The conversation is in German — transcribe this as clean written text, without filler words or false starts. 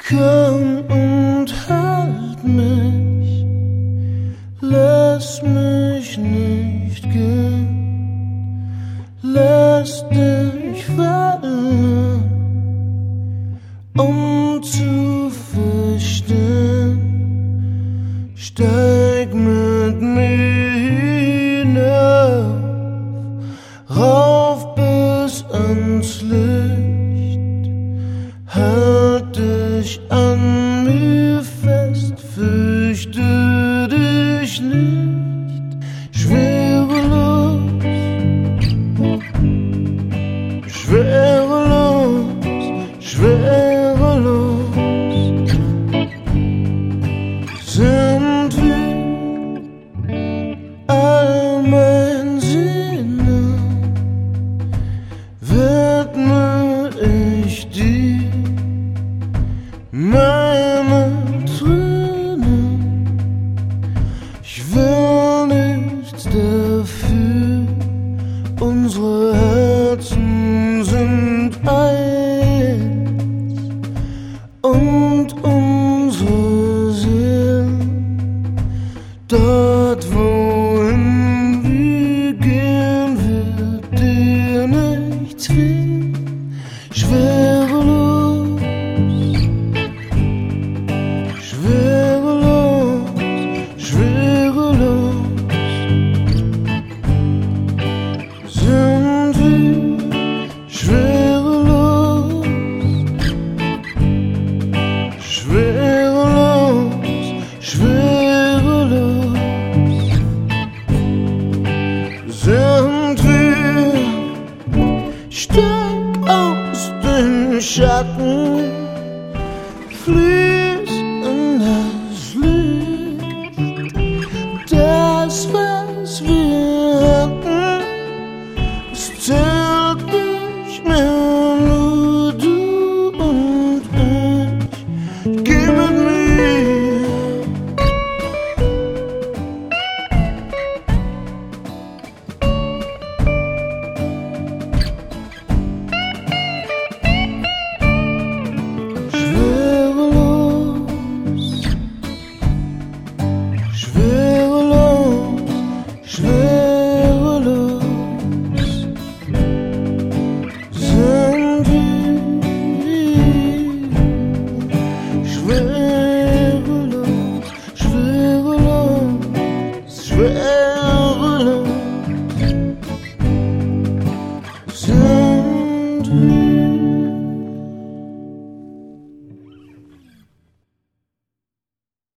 Komm und halt mich, lass mich nicht gehen, lass dich fallen, um zu verstehen. Steig mit mir hinauf, rauf bis ans Licht, halt dich an mir fest, fürchte dich nicht. Schwerelos, schwerelos, schwerelos sind wir, all mein Sinne widme ich dir. Meine Tränen, ich will nichts dafür, unsere Herzen sind eins und unsere Seelen, dort wohin wir gehen, wird dir nichts fehlen. Schwerelos, schwerelos, schwerelos sind wir, schwerelos, schwerelos, schwerelos sind wir. Steig aus den Schatten, flieh